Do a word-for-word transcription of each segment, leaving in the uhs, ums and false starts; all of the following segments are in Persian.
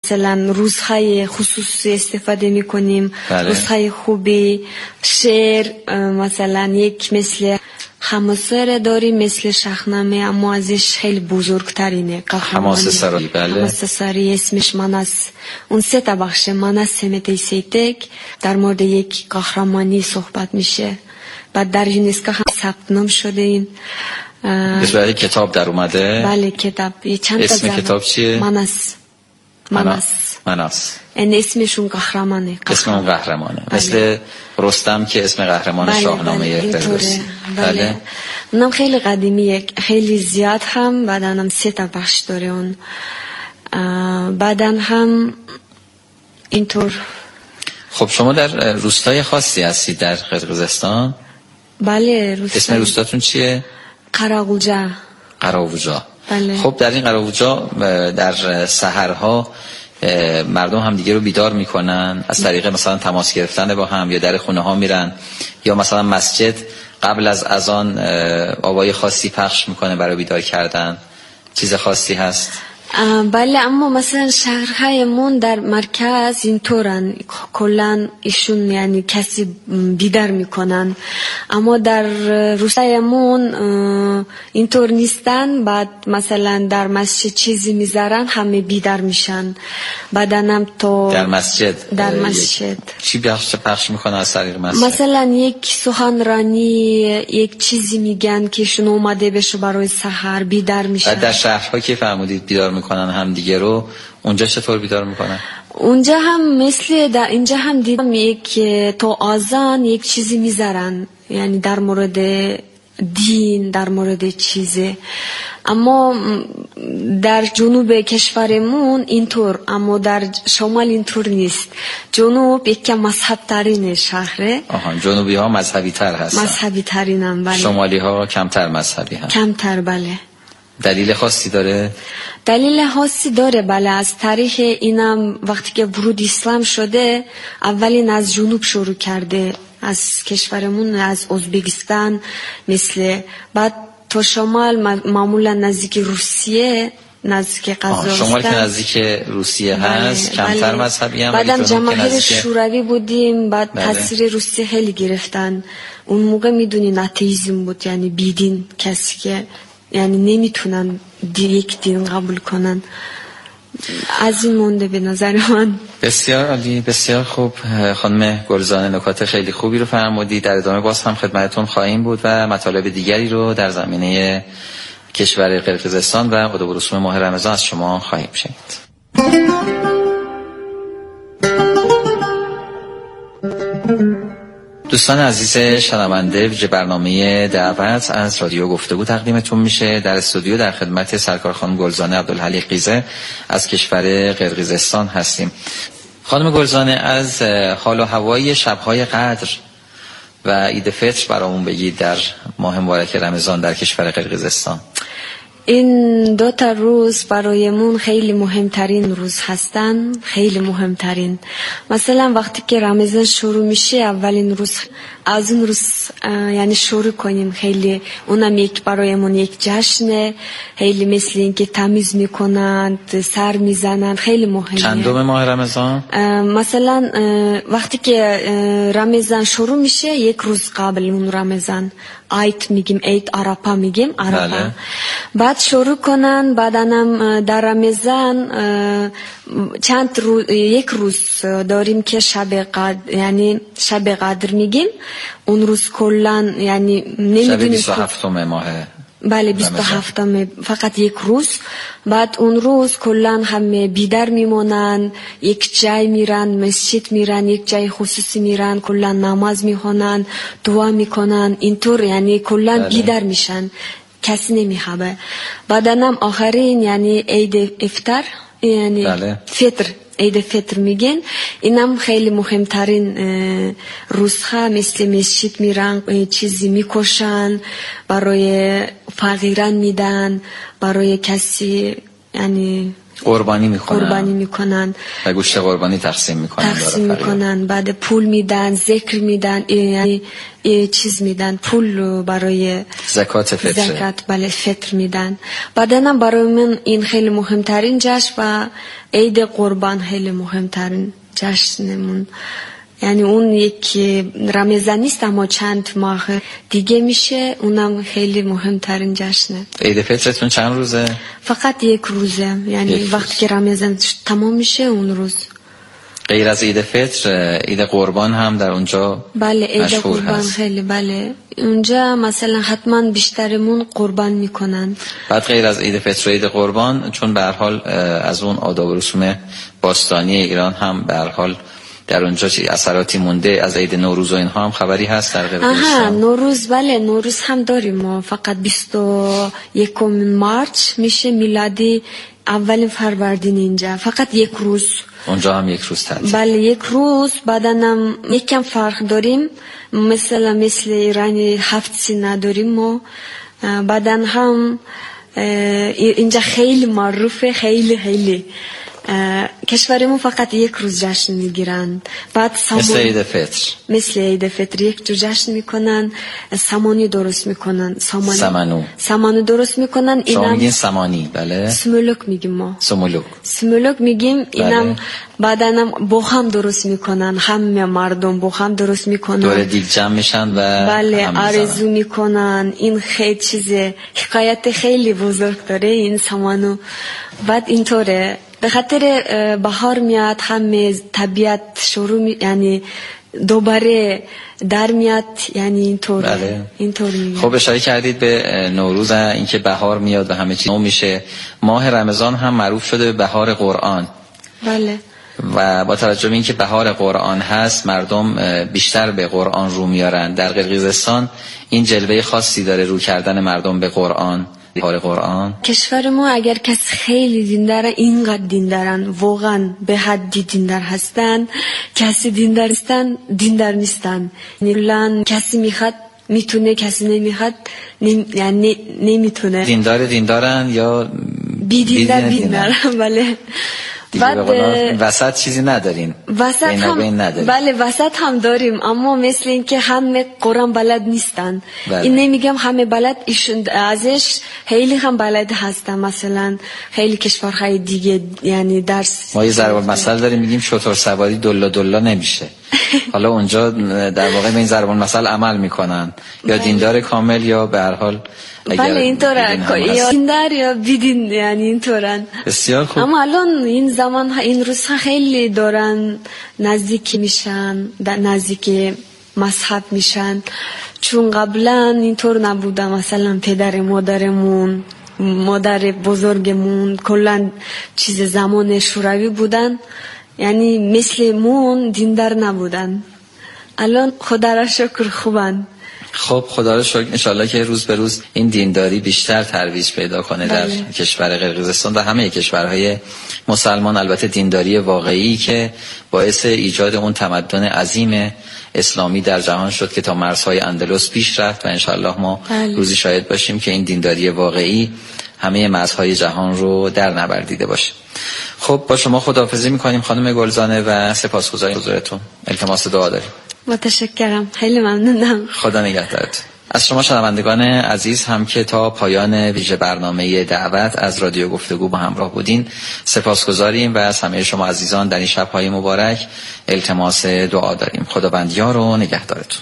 مثلا روزهای خصوصی استفاده میکنیم. بله. روزهای خوبی، شعر، مثلا یک مثل حماسه داریم مثل شاهنامه، اما ازش خیلی بزرگترینه. حماسه سرایی. بله. حماسه سرایی اسمش مناس. اون سه تا بخش، مناس سمت سیتک، در مورد یک قهرمانی صحبت میشه. بعد در یونسکو هم ثبت نام شده. این به کتاب در اومده. بله کتاب. چند اسم تا کتاب چیه؟ مناس. مناس. مناس. این اسمشون قهرمانه. اسم اون قهرمانه. بله. مثل رستم که اسم قهرمان بله شاهنامه فردوسی. بله. بله. اونم خیلی قدیمیه، خیلی زیاد هم. بعدن هم سه تا بخش داره اون. بعدن هم اینطور. خب شما در روستای خاصی هستید در قرقیزستان؟ بله روستای. اسم روستاتون چیه؟ قراوجا. قراوجا. بله. خب در این قراوجا در سحرها مردم هم دیگه رو بیدار میکنن از طریق مثلا تماس گرفتن با هم، یا در خونه ها میرن، یا مثلا مسجد قبل از اذان آوای خاصی پخش میکنه برای بیدار کردن. چیز خاصی هست؟ بله، اما مثلا شهرهایمون در مرکز اینطورن، کلان ایشون یعنی کسی بیدار میکنن، اما در روستایمون اینطور نیستن. بعد مثلا در مسجد چیزی میذارن همه بیدار میشن. بعدنم تو در مسجد در مسجد چی پخش پخش میکنن از طریق مسجد؟ مثلا یک سخنرانی، یک چیزی میگن که ایشون اومده بشه برای سحر، بیدار میشن. در شهرها که فرمودید بیدار میکنن هم دیگه رو، اونجا چطور بیدار میکنن؟ اونجا هم مثل در اینجا هم دیدم یک تو آذان یک چیزی میذارن، یعنی در مورد دین، در مورد چیزه. اما در جنوب کشورمون اینطور، اما در شمال اینطور نیست. جنوب یک مذهب ترین شهره. آها، جنوبی ها مذهبی تر هستن. مذهبی ترینم. بله. شمالی ها کمتر مذهبی هستن. کمتر. بله. دلیل خاصی داره؟ دلیل خاصی داره. بله، از تاریخ اینم وقتی که ورود اسلام شده اولین از جنوب شروع کرده، از کشورمون، از ازبکستان مثل. بعد تو شمال معمولا نزدیک روسیه، نزدیک قزاقستان. شمال که نزدیک روسیه هست. بله. کمتر بله. مذهبی هم. بعدم جماهیر شوروی بودیم، بعد بله. تاثیر روسیه خیلی گرفتن. اون موقع میدونین اتئیسم بود، یعنی بیدین، کسی که یعنی نمیتونن یک دین قبول کنن. از این مونده به نظر من. بسیار عالی، بسیار خوب. خانم گلزانه نکات خیلی خوبی رو فرمودید. در ادامه باز هم خدمتتون خواهیم بود و مطالب دیگری رو در زمینه کشور قرقیزستان و اداب و رسوم ماه رمضان از شما خواهیم شنید. دوستان عزیز شنونده، ویژه برنامه دعوت از رادیو گفتگو تقدیمتون میشه. در استودیو در خدمت سرکار خانم گلزانه عبدالحلیق قیزه از کشور قرقیزستان هستیم. خانم گلزانه، از حال و هوای شب‌های قدر و عید فطر برامون بگید در ماه مبارک رمضان در کشور قرقیزستان. این دو تا روز برایمون خیلی مهمترین روز هستن، خیلی مهمترین. مثلا وقتی که رمضان شروع میشه، اولین روز از اون روز یعنی شروع کنیم، خیلی اونم یک برایمون یک جشنه، خیلی مثل این که تمیز میکنند، سر میزنند، خیلی مهمه. چندم ماه رمضان؟ مثلا وقتی که رمضان شروع میشه، یک روز قبل اون رمضان عید میگیم، عید عرفه میگیم، عرفه. بله. بعد شروع کنن. بعدنم در رمضان چند روز، یک روز داریم که شب قدر، یعنی شب قدر میگیم. اون روز کلان یعنی نمیدونیم. شب بیست و هفتم ماه. بله، بیست و هفتم، فقط یک روز. بعد اون روز کلان همه بیدار میمونن، یک جای میرن، مسجد میرن، یک جای خصوصی میرن، کلان نماز میخونن، دعا میکنن، اینطور یعنی کلان بله. بیدار میشن، کسی نمیخوابه. بعدنم آخرین یعنی عید افطار، یعنی بله. فطر، عید فطر میگن. اینم خیلی مهمترین روزها، مثل مسجد میرن، چیزی میکشن، برای فقیران میدن، برای کسی یعنی قربانی میکنن قربانی میکنن و گوشت قربانی تقسیم میکنن تقسیم میکنن بعد پول میدن، ذکر میدن، یعنی چیز میدن، پول برای زکات فطر زکات بله فطر میدن. بعداً برای من این خیلی مهمترین جشن و عید قربان خیلی مهمترین جشنمون. یعنی اون یک رمضان نیست اما چند ماه دیگه میشه، اونم خیلی مهمترین جشنه. عید فطرتون چند روزه؟ فقط یک روزه، یعنی یک وقتی روز. که رمضان تمام میشه اون روز. غیر از عید فطر عید قربان هم در اونجا بله عید مشهور قربان هست. خیلی بله اونجا مثلا حتما بیشترمون قربان میکنن. بعد غیر از عید فطر و عید قربان، چون به هر حال از اون آداب و رسوم باستانی ایران هم به هر حال در اونجا چی اثراتی مونده، از عید نوروز و اینها هم خبری هست در قرقیزستان؟ آها نوروز بله نوروز هم داریم ما، فقط بیست و یکم مارچ میشه میلادی، اولین فروردین اینجا فقط یک روز. اونجا هم یک روز تعطیل؟ بله یک روز. بعدنم یکم فرق داریم، مثلا مثل ایرانی هفت سینه داریم ما. بعدن هم اینجا خیلی معروفه، خیلی خیلی کشورمون فقط یک روز جشن میگیرن. بعد سامون مثل عید فطر مثل عید فطر یک جو جشن میکنن، سامانی درست میکنن، سامانی سمنو سامانو درست میکنن. شما اینم میگین سمانی؟ بله سمولوک میگیم ما، سمولوک سمولوک میگیم. اینم بله. بعدنم با هم درست میکنن، همه مردم با هم درست میکنن، دور دیگ جمع میشن و بله آرزو میکنن. این خیلی چیزه، حکایت خیلی بزرگ داره این سامانو. بعد اینطوره به خاطر بهار میاد، همه طبیعت شروع می... یعنی دوباره در میاد، یعنی اینطور بله. اینطور میاد. خب اشاره کردید به نوروز، اینکه بهار میاد و همه چیز نو میشه. ماه رمضان هم معروف شده به بهار قرآن. بله. و با توجه به اینکه بهار قرآن هست، مردم بیشتر به قرآن رو میارن. در قرقیزستان این جلوه خاصی داره، رو کردن مردم به قرآن، بهار قرآن. کشور ما اگر کسی خیلی دینداره، اینقدر دیندارن، واقعا به حدی دیندار هستن. کسی دیندار هستن دیندار نیستن، یعنی کسی میخواد میتونه، کسی نمیخواد نمی... یعنی نمیتونه. دیندار دیندارن یا بی دیندار دیندار. بله. بعد وسط چیزی ندارین؟ وسط هم بله وسط هم داریم، اما مثل این که همه قرآن بلد نیستن. بله. این نمیگم همه بلد، ایشون ازش خیلی هم بلد هستن. مثلا خیلی کشورهای دیگه یعنی درس ما یه ضرب المثل داریم، میگیم شتر سواری دلا دلا نمیشه. حالا اونجا در واقع به این ضرب المثل عمل میکنن، یا دیندار کامل یا به هر حال بله اینطوره، یا دیندار یا بیدین، یعنی اینطورن. بسیار خوب. اما الان این زمان ها این روزها خیلی دارن نزدیک میشن، نزدیک مذهب میشن، چون قبلا اینطور نبوده. مثلا پدر مادرمون، مادر بزرگمون کلا چیز زمان شوروی بودن، یعنی مثل مون دیندار نبودن. الان خدا را شکر خوبن. خب خدا را شکر، انشالله که روز به روز این دینداری بیشتر ترویج پیدا کنه. بله. در کشور قرقیزستان و همه کشورهای مسلمان. البته دینداری واقعی که باعث ایجاد اون تمدن عظیم اسلامی در جهان شد که تا مرزهای اندلس پیش رفت، و انشالله ما بله. روزی شاهد باشیم که این دینداری واقعی همه مرزهای جهان رو در نوردیده باشه. خب با شما خداحافظی میکنیم خانم گلزانه و سپاسگزاریم حضورتون. التماس دعا داریم. متشکرم، خیلی ممنونم. خدا نگهدارت. از شما شنوندگان عزیز هم که تا پایان ویژه برنامه دعوت از رادیو گفتگو با همراه بودین سپاسگزاریم، و از همه شما عزیزان در این شب‌های مبارک التماس دعا داریم. خداوندیار و نگهدارتون.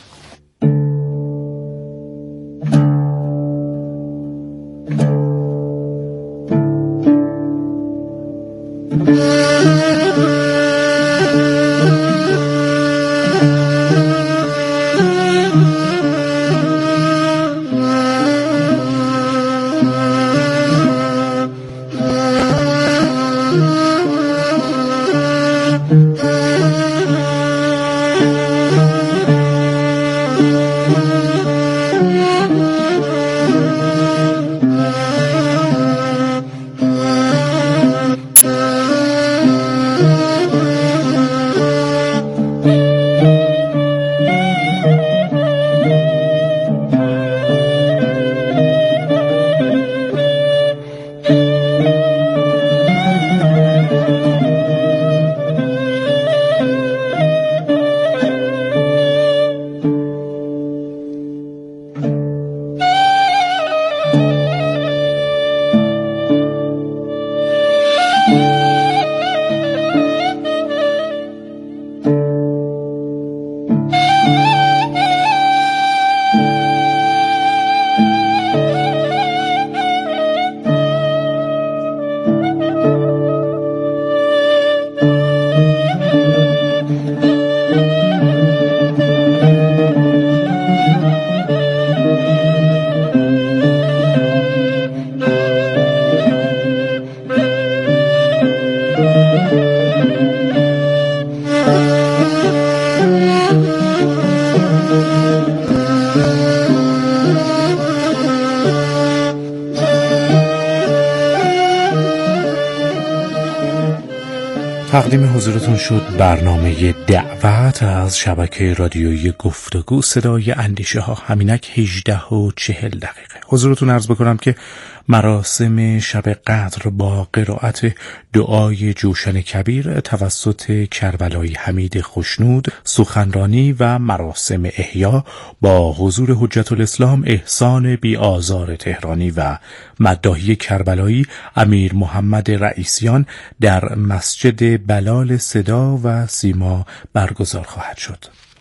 تقدیم حضورتون شد برنامه دعوت از شبکه رادیویی گفتگو صدای اندیشه ها. همینک هجده و چهل دقیقه حضورتون عرض بکنم که مراسم شب قدر با قرائت دعای جوشن کبیر توسط کربلایی حمید خوشنود، سخنرانی و مراسم احیا با حضور حجت الاسلام احسان بی آزار تهرانی و مداحی کربلایی امیر محمد رئیسیان در مسجد بلال صدا و سیما برگزار خواهد شد.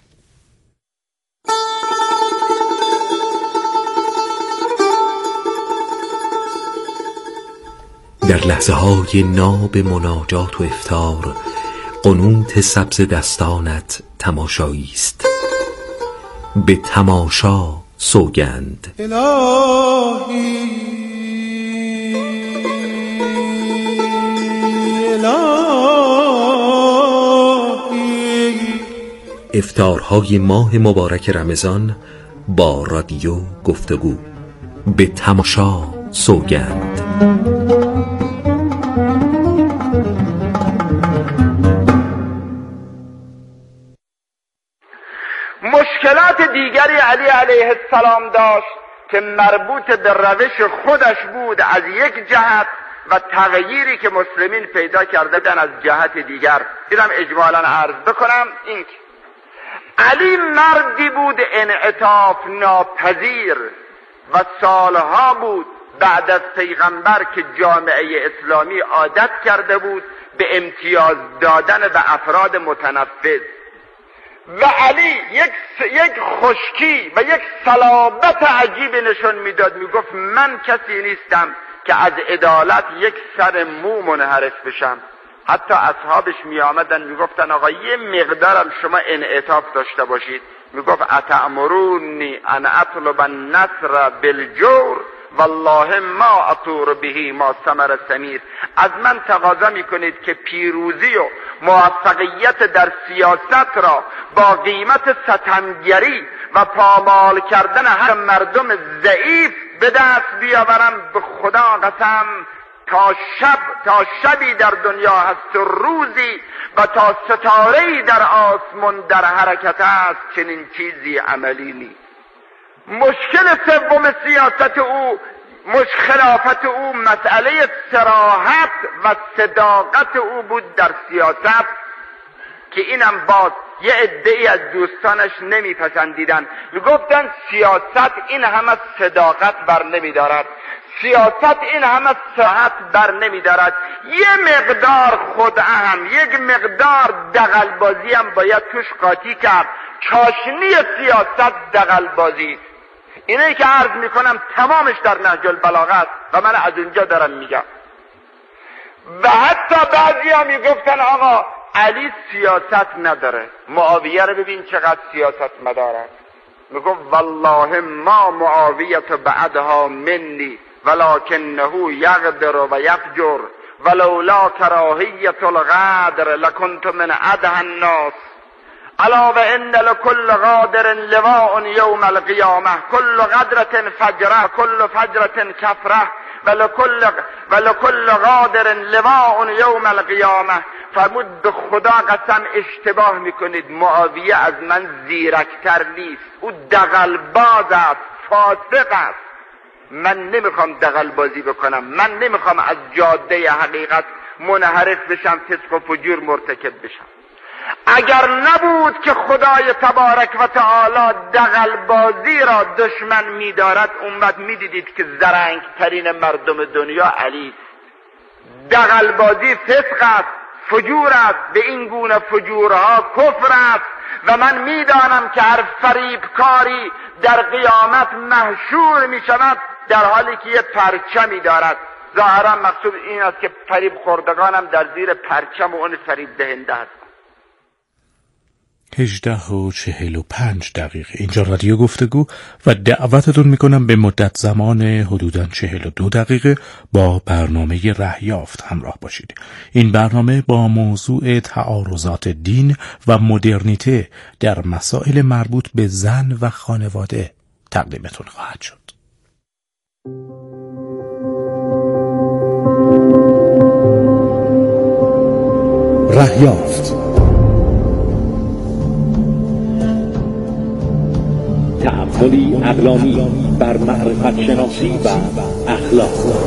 در لحظه های ناب مناجات و افطار قنوت سبز دستانت تماشایی است. به تماشا سوگند. الهی الهی افطارهای ماه مبارک رمضان با رادیو گفتگو. به تماشا سوگند. مشکلات دیگری علی علیه السلام داشت که مربوط به روش خودش بود از یک جهت و تغییری که مسلمین پیدا کرده بودن از جهت دیگر. دیدم اجمالا عرض بکنم این که علی مردی بود انعطاف ناپذیر و سالها بود بعد از پیغمبر که جامعه اسلامی عادت کرده بود به امتیاز دادن به افراد متنفذ و علی یک یک خشکی و یک صلابت عجیب نشون میداد. میگفت من کسی نیستم که از عدالت یک سر مو منحرف بشم. حتی اصحابش می آمدن میگفتن آقا یه مقدارم شما انعطاف داشته باشید. میگفت اتأمرونی ان اطلب النصر بالجور والله ما اطور بهی ما ثمر ثمیر. از من تقاضا میکنید که پیروزی و موفقیت در سیاست را با قیمت ستمگری و پامال کردن هر مردم ضعیف به دست بیاورم. به خدا قسم تا شب تا شبی در دنیا هست و روزی و تا ستاره‌ای در آسمان در حرکت است چنین چیزی عملی نیست. مشکل سوم سیاست او مشخلافت او مسئله صراحت و صداقت او بود در سیاست که اینم باز یه عده‌ای از دوستانش نمیپسندیدن. میگفتن سیاست این همه صداقت بر نمیدارد، سیاست این همه صحت بر نمیدارد، یه مقدار خوداهم یک مقدار دغلبازی هم باید توش قاطی کرد. چاشنی سیاست دغلبازی. اینه که عرض میکنم تمامش در نهج البلاغه و من از اونجا دارم میگم. و حتی بعضی ها میگفتن آقا علی سیاست نداره، معاویه رو ببین چقدر سیاست مداره. میگفت والله ما معاویت بعدها منی ولکنه یغدر و یفجر ولولا کراهیت الغدر لکنت من ادهى الناس الا و ان لكل غادر لواء یوم القیامه كل غدرة فجره كل فجرة کفره ولكل ولكل غادر لواء یوم القیامه. فرمود به خدا قسم اشتباه میکنید، معاویه از من زیرکتر نیست، او دغلباز است، فاسق است. من نمیخوام دغلبازی بکنم، من نمیخوام از جاده حقیقت منحرف بشم، فسق و فجور مرتکب بشم. اگر نبود که خدای تبارک و تعالی دغلبازی را دشمن می‌دارد، اون وقت می‌دیدید که زرنگ ترین مردم دنیا علی. دغلبازی فسق است، فجور است، به این گونه فجورها کفر است و من می‌دانم که هر فریبکاری در قیامت محشور می‌شود در حالی که یه پرچمی دارد. ظاهرا مقصود این است که فریب خوردگانم در زیر پرچم و اون فریب دهنده است. هجده و چهل و پنج دقیقه اینجا رادیو گفتگو و دعوتتون میکنم به مدت زمان حدوداً چهل و دو دقیقه با برنامه رهیافت همراه باشید. این برنامه با موضوع تعارضات دین و مدرنیته در مسائل مربوط به زن و خانواده تقدیمتون خواهد شد. رهیافت، تأملی عقلانی بر معرفت شناسی و اخلاق.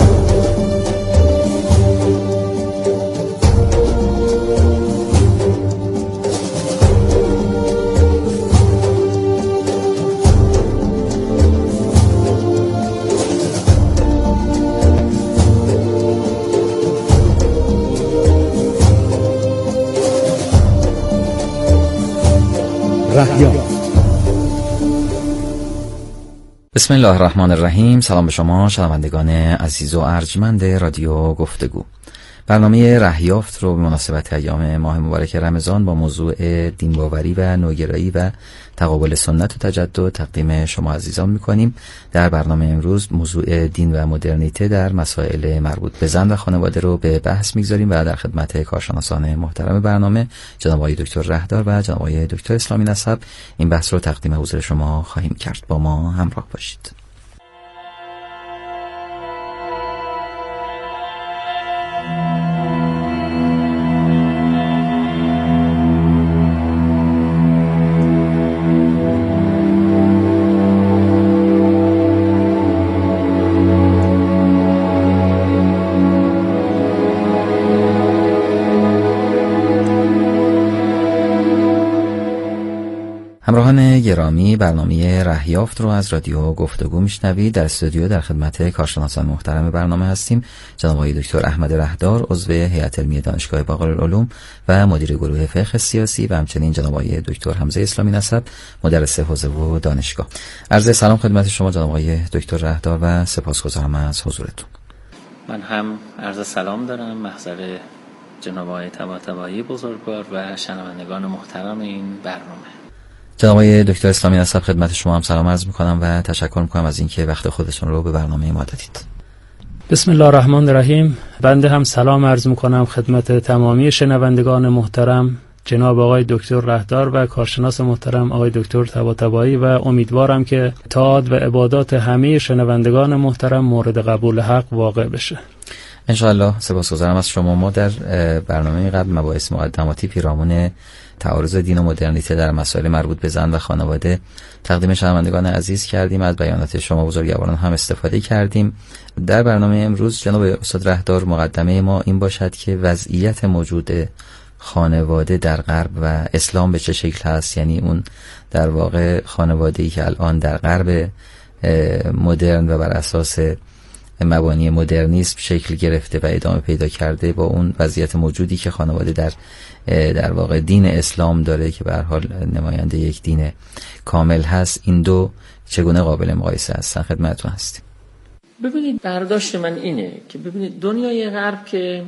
رهیافت. بسم الله الرحمن الرحیم. سلام به شما شنوندگان عزیز و ارجمند رادیو گفتگو. برنامه رهیافت رو به مناسبت ایام ماه مبارک رمضان با موضوع دین‌باوری و نوگرایی و تقابل سنت و تجدد تقدیم شما عزیزان می‌کنیم. در برنامه امروز موضوع دین و مدرنیته در مسائل مربوط به زن و خانواده رو به بحث می‌گذاریم و در خدمت کارشناسان محترم برنامه جناب آقای دکتر رهدار و جناب آقای دکتر اسلامی نسب این بحث رو تقدیم حضور شما خواهیم کرد. با ما همراه باشید. همراهان گرامی، برنامه رهیافت رو از رادیو گفتگو میشنوید. در استودیو در خدمت کارشناسان محترم برنامه هستیم جناب آقای دکتر احمد رهدار، عضو هیئت علمی دانشگاه باقرالعلوم و مدیر گروه فقه سیاسی، و همچنین جناب آقای دکتر حمزه اسلامی نسب، مدرس حوزه و دانشگاه. عرض سلام خدمت شما جناب آقای دکتر رهدار و سپاسگزارم از حضورتون. من هم عرض سلام دارم محضر جناب آقای طباطبایی بزرگوار و شنوندگان محترم این برنامه. جناب آقای دکتر اسلامی نسب، خدمت شما هم سلام عرض می‌کنم و تشکر می‌کنم از اینکه وقت خودتون رو به برنامه ما دادید. بسم الله الرحمن الرحیم. بنده هم سلام عرض می‌کنم خدمت تمامی شنوندگان محترم جناب آقای دکتر رهدار و کارشناس محترم آقای دکتر طباطبایی، و امیدوارم که طاعات و عبادات همه شنوندگان محترم مورد قبول حق واقع بشه. انشاءالله. سپاسگزارم از شما. ما در برنامه قبل مباحث مقدماتی پیرامون تعارض دین و مدرنیته در مسائل مربوط به زن و خانواده تقدیم شنوندگان عزیز کردیم. از بیانات شما بزرگواران هم استفاده کردیم. در برنامه امروز جناب استاد رهدار، مقدمه ما این باشد که وضعیت موجود خانواده در غرب و اسلام به چه شکل هست، یعنی اون در واقع خانواده‌ای که الان در غرب مدرن و بر اساس مبانی مدرنیسم شکل گرفته و ادامه پیدا کرده، با اون وضعیت موجودی که خانواده در در واقع دین اسلام داره که به هر حال نماینده یک دین کامل هست، این دو چگونه قابل مقایسه هستن؟ خدمتتون هستیم. ببینید، برداشت من اینه که ببینید دنیای غرب که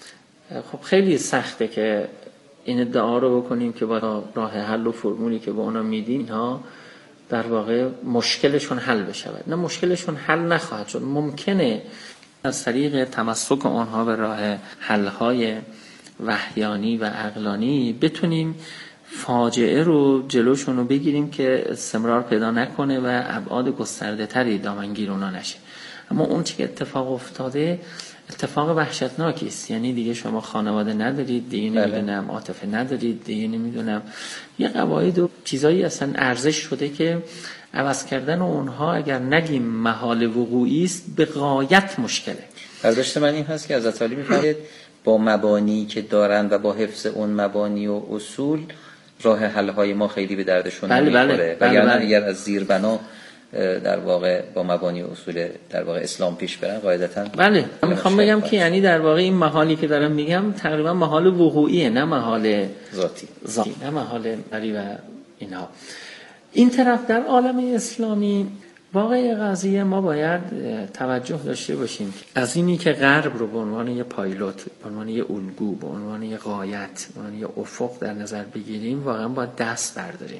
خب خیلی سخته که این ادعا رو بکنیم که با راه حل و فرمولی که به اونا میدیم اینها در واقع مشکلشون حل بشه. نه، مشکلشون حل نخواهد شد. ممکنه از طریق تمسک آنها به راه حل‌های وحیانی و عقلانی بتونیم فاجعه رو جلوشون رو بگیریم که استمرار پیدا نکنه و ابعاد گسترده تری دامنگیر اونا نشه. اما اون چی که اتفاق افتاده اتفاق وحشتناکی است. یعنی دیگه شما خانواده ندارید، دیگه نمیدونم عاطفه ندارید، دیگه نمیدونم یه قواعد و چیزایی اصلا ارزش شده که عوض کردن اونها اگر نگیم محال وقوعی است به غایت مشکله. برداشت من این هست که حضرت علی می‌فرماید با مبانی که دارن و با حفظ اون مبانی و اصول راه حل‌های ما خیلی به دردشون بله نمیخوره. بله وگرنه بله. اگر از زیر بنا در واقع با مبانی و اصول در واقع اسلام پیش برن قاعدتاً بله. من میخوام بگم که یعنی در واقع این محالی که دارم میگم تقریبا محال وقوعیه، نه محال ذاتی ذاتی نه محال علی و اینها. این طرف در عالم اسلامی واقع قضیه ما باید توجه داشته باشیم از اینی که غرب رو به عنوان یه پایلوت، به عنوان یه الگو، به عنوان یه غایت، به عنوان یه افق در نظر بگیریم، واقعا باید دست برداریم.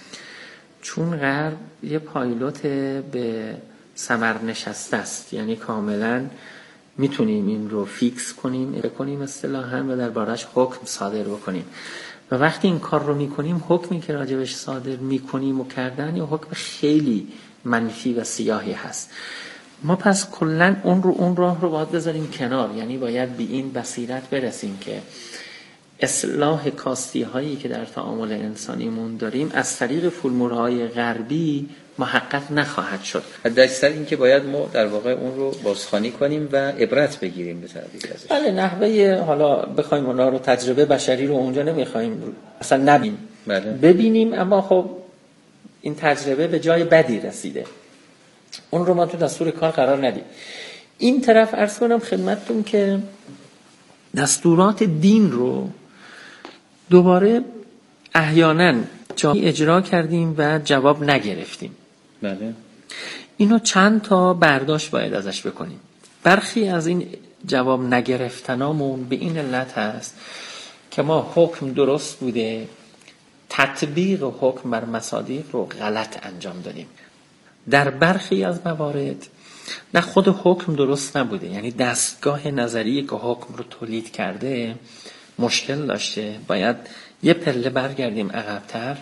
چون غرب یه پایلوت به ثمر نشسته است، یعنی کاملا میتونیم این رو فیکس کنیم بکنیم اصطلاحاً و دربارش حکم صادر بکنیم. و وقتی این کار رو میکنیم، حکمی که راجبش صادر میکنیم و کردن یه حکم خیلی منفی و سیاهی هست. ما پس کلن اون رو اون راه رو باید بذاریم کنار. یعنی باید به این بصیرت برسیم که اصلاح کاستی هایی که در تعامل انسانیمون داریم از طریق فرمولهای غربی محقق نخواهد شد. حداکثر این که باید ما در واقع اون رو بازخوانی کنیم و عبرت بگیریم به تعبیر ازش. بله، نحوه حالا بخوایم اونا رو تجربه بشری رو اونجا نمیخوایم اصلا نبینیم، بله. ببینیم، اما خب این تجربه به جای بدی رسیده، اون رو ما تو دستور کار قرار ندیم. این طرف عرض کنم خدمتتون که دستورات دین رو دوباره احیانا جایی اجرا کردیم و جواب نگرفتیم. بله. اینو چند تا برداشت باید ازش بکنیم. برخی از این جواب نگرفتنامون به این علت هست که ما حکم درست بوده، تطبیق حکم بر مصادیق رو غلط انجام دادیم. در برخی از موارد نه خود حکم درست نبوده، یعنی دستگاه نظری که حکم رو تولید کرده مشکل داشته، باید یه پله برگردیم عقب‌تر،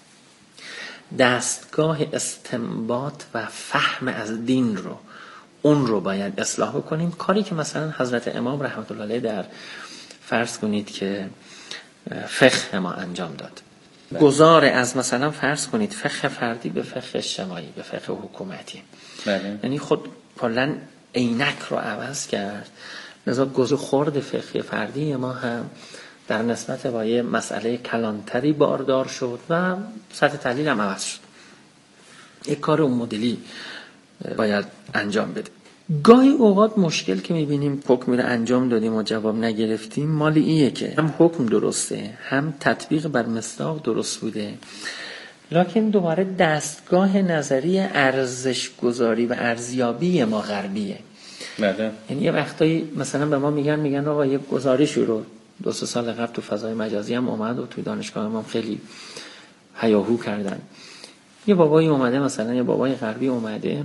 دستگاه استنباط و فهم از دین رو اون رو باید اصلاح بکنیم. کاری که مثلا حضرت امام رحمت الله علیه در فرض کنید که فقه ما انجام داد، گذار از مثلا فرض کنید فقه فردی به فقه اجتماعی به فقه حکومتی، بله. یعنی خود کلاً عینک رو عوض کرد. لذا گذر خورد فقه فردی ما هم در نسبت با یه مسئله کلانتری باردار شد و سطح تحلیل هم عوض شد. یک کار اون مدلی باید انجام بده. گاهی اوقات مشکل که میبینیم حکمی رو انجام دادیم و جواب نگرفتیم مال ایه که هم حکم درسته هم تطبیق بر مصداق درست بوده، لکن دوباره دستگاه نظری ارزش گذاری و ارزیابی ما غربیه. بله. یعنی یه وقتایی مثلا به ما میگن میگن آقا یه گزارشی رو دو سه سال قبل تو فضای مجازی هم اومد و توی دانشگاه ما خیلی هیاهو کردن. یه بابایی اومده، مثلا یه بابای غربی اومده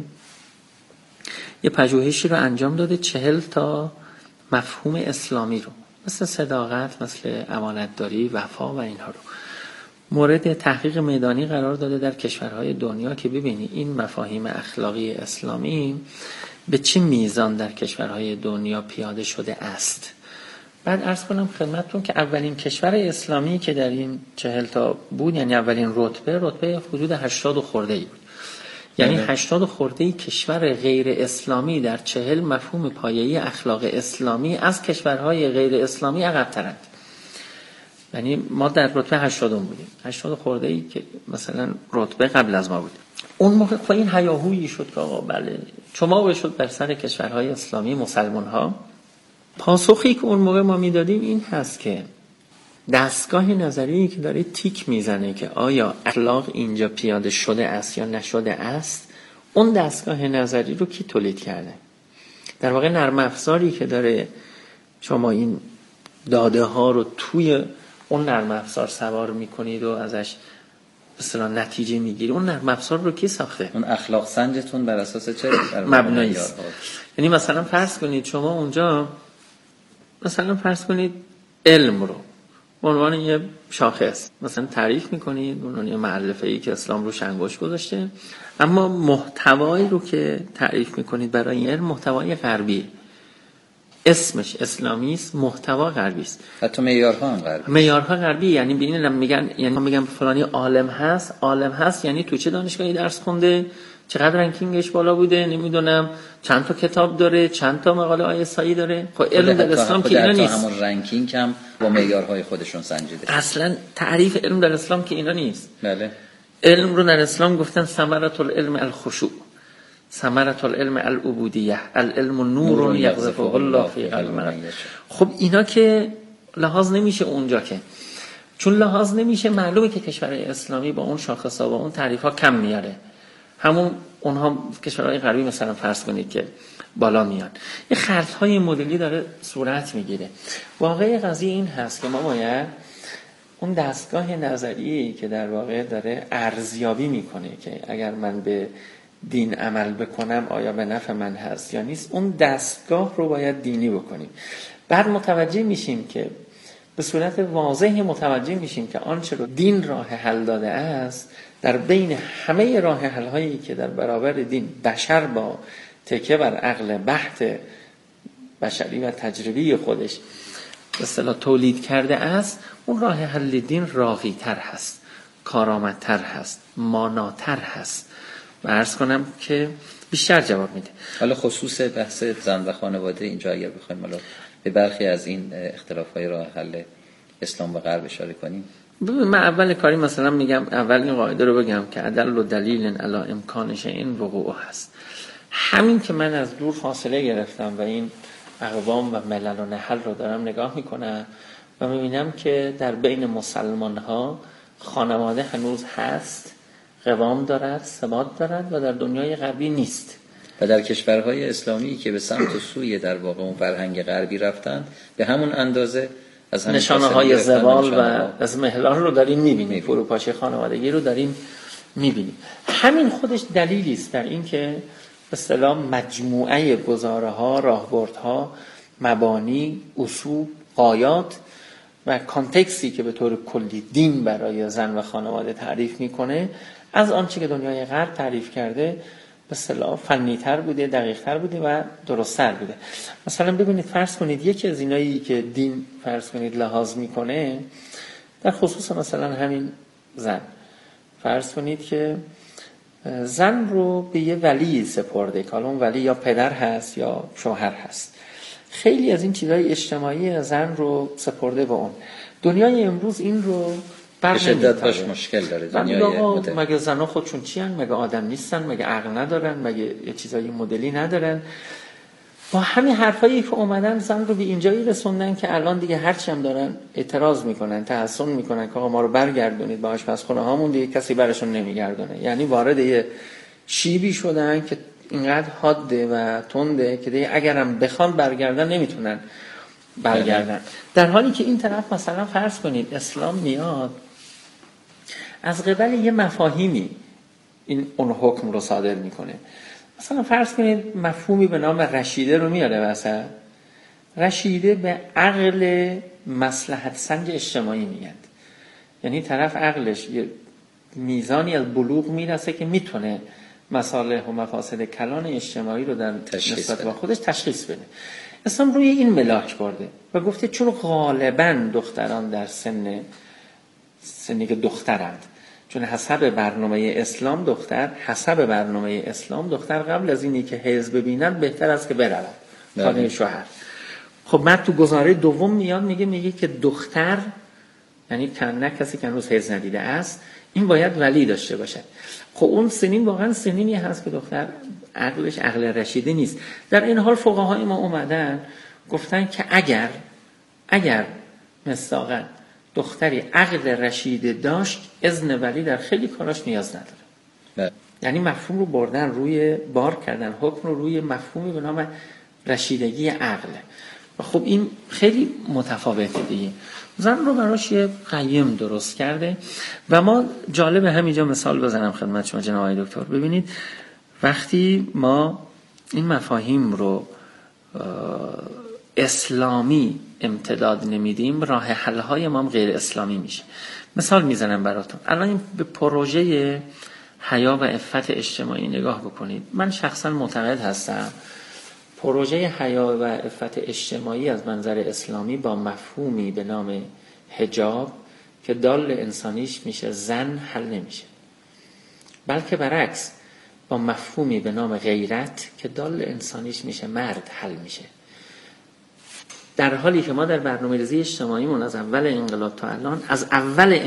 یه پژوهشی رو انجام داده، چهل تا مفهوم اسلامی رو، مثل صداقت، مثل امانتداری، وفا و اینها رو مورد تحقیق میدانی قرار داده در کشورهای دنیا که ببینی این مفاهیم اخلاقی اسلامی به چه میزان در کشورهای دنیا پیاده شده است. بعد عرض کنم خدمتتون که اولین کشور اسلامی که در این چهل تا بود، یعنی اولین رتبه رتبه حدود هشتاد خرده‌ای بود، یعنی هشتاد خرده‌ای کشور غیر اسلامی در چهل مفهوم پایه‌ای اخلاق اسلامی از کشورهای غیر اسلامی عقب‌ترند. یعنی ما در رتبه هشتادم بودیم، هشتاد خرده‌ای که مثلا رتبه قبل از ما بود. اون موقع خب این هیاهویی شد که آقا بله چما شد بر سر کشورهای اسلامی مسلمان‌ها. پاسخی که اون موقع ما میدادیم این هست که دستگاه نظری که داره تیک میزنه که آیا اخلاق اینجا پیاده شده است یا نشده است، اون دستگاه نظری رو کی تولید کرده؟ در واقع نرم افزاری که داره شما این داده ها رو توی اون نرم افزار سوار میکنید و ازش مثلا نتیجه میگیری، اون نرم افزار رو کی ساخته؟ اون اخلاق سنجتون بر اساس چه مبنایی است؟ یعنی مثلا فرض کنید شما اونجا مثلا فرض کنید علم رو به عنوان یه شاخص مثلا تعریف میکنید، به عنوان یه معرفه‌ای که اسلام رو انگشت گذاشته، اما محتوایی رو که تعریف میکنید برای این علم محتوای غربی، اسمش اسلامی است، محتوا غربی است، حتی معیارها هم غربی، معیارها غربی. یعنی ببینید میگن، یعنی میگن فلانی عالم هست، عالم هست یعنی تو چه دانشگاهی درس خونده، چقدر رنکینگش بالا بوده، نمیدونم چند تا کتاب داره، چند تا مقاله آیسایی داره. خب علم در اسلام که اینا نیست، همون رنکینگ هم با معیارهای خودشون سنجیده. اصلا تعریف علم در اسلام که اینا نیست. بله. علم رو در اسلام گفتن ثمرة العلم الخشوع، ثمرة العلم العبودیه، العلم نور یقذفه الله فی قلب من. خب اینا که لحاظ نمیشه اونجا، که چون لحاظ نمیشه معلومه که کشور اسلامی با اون شاخصا با اون تعریفا کم میاره، همون اونها کشورهای غربی مثلا فرض کنید که بالا میان. این خلط‌های مدلی داره صورت میگیره. واقعی قضیه این هست که ما باید اون دستگاه نظری که در واقع داره ارزیابی میکنه که اگر من به دین عمل بکنم آیا به نفع من هست یا نیست، اون دستگاه رو باید دینی بکنیم. بعد متوجه میشیم که به صورت واضح متوجه میشیم که آنچه رو دین راه حل داده است، در بین همه راه حل هایی که در برابر دین بشر با تکیه بر عقل بحت بشری و تجربی خودش به اصطلاح تولید کرده است، اون راه حل دین راقی‌تر هست، کارآمدتر هست، ماناتر هست و عرض کنم که بیشتر جواب میده. حالا خصوص بحث زن و خانواده اینجا اگر بخوایم حالا به برخی از این اختلاف‌های راه حل اسلام و غرب اشاره کنیم. ببین من اول کاری مثلا میگم اول این قاعده رو بگم که عدل و دلیل علی امکان شیء وقوع هست. همین که من از دور فاصله گرفتم و این اقوام و ملل و نحل رو دارم نگاه میکنم و میبینم که در بین مسلمان ها خانواده هنوز هست، قوام دارد، ثبات دارد و در دنیای غربی نیست. و در کشورهای اسلامی که به سمت و سوی در واقع اون فرهنگ غربی رفتن به همون اندازه از نشانه های زوال و از محلال رو داریم میبینیم، فروپاشی خانوادگی رو داریم میبینیم. همین خودش دلیلی است در این که به اصطلاح مجموعه گزاره ها، راهبردها، مبانی، اصول، غایات و کانتکسی که به طور کلی دین برای زن و خانواده تعریف میکنه از آنچه که دنیای غرب تعریف کرده به اصطلاح فنی‌تر بوده، دقیق‌تر بوده و درست‌تر بوده. مثلا ببینید فرض کنید یکی از اینایی که دین فرض کنید لحاظ میکنه در خصوص مثلا همین زن، فرض کنید که زن رو به یه ولی سپرده که اون ولی یا پدر هست یا شوهر هست. خیلی از این چیزهای اجتماعی زن رو سپرده به اون. دنیای امروز این رو به شدت باش مشکل داره. دنیای مدرن مگه زنها خودشون چی هن؟ مگه آدم نیستن؟ مگه عقل ندارن؟ مگه یه چیزای مدلی ندارن؟ با همین حرفایی که اومدن زن رو به اینجایی رسوندن که الان دیگه هرچی هم دارن اعتراض میکنن، تحسن میکنن که آقا ما رو برگردونید به آشپزخونه هامون، دیگه کسی برشون نمیگردونه. یعنی وارد یه شیبی شدن که اینقدر حاده و تنده که دیگه اگرم بخوان برگردن نمیتونن برگردن. در حالی که این طرف مثلا فرض کنید اسلام میاد از قبل یه مفاهیمی این اون حکم رو صادر میکنه. مثلا فرض کنید مفهومی به نام رشیده رو میاره واسه رشیده به عقل مصلحت سنج اجتماعی میگن. یعنی طرف عقلش یه میزانی از بلوغ میرسه که میتونه مصالح و مفاسد کلان اجتماعی رو در نسبت با خودش تشخیص بده. اسلام روی این ملاک برده و گفته چون غالباً دختران در سن سنی که دخترند، چون حسب برنامه اسلام دختر حسب برنامه اسلام دختر قبل از اینی که حیض ببینن بهتر است که برود خانه شوهر. خب بعد تو گزاره دوم میاد میگه میگه که دختر یعنی کنه کسی که هنوز حیض ندیده است این باید ولی داشته باشه. خب اون سنین واقعا سنینی هست که دختر عقلش عقل رشیده نیست. در این حال فقهای ما اومدن گفتن که اگر اگر مصداقاً دختری عقل رشیده داشت اذن ولی در خیلی کاراش نیاز نداره. نه. یعنی مفهوم رو بردن روی بار کردن حکم رو روی مفهومی به نام رشیدگی عقل. و خب این خیلی متفاوته دیگه. زن رو براش یه قیم درست کرده و ما جالب همینجا مثال بزنم خدمت شما جناب آقای دکتر. ببینید وقتی ما این مفاهیم رو اسلامی امتداد نمیدیم راه حل های ما هم غیر اسلامی میشه. مثال میزنم براتون. الان این به پروژه حیا و عفت اجتماعی نگاه بکنید. من شخصا معتقد هستم پروژه حیا و عفت اجتماعی از منظر اسلامی با مفهومی به نام حجاب که دال انسانیش میشه زن حل نمیشه، بلکه برعکس با مفهومی به نام غیرت که دال انسانیش میشه مرد حل میشه. در حالی که ما در برنامه‌ریزی اجتماعیمون از اول انقلاب تا الان از اول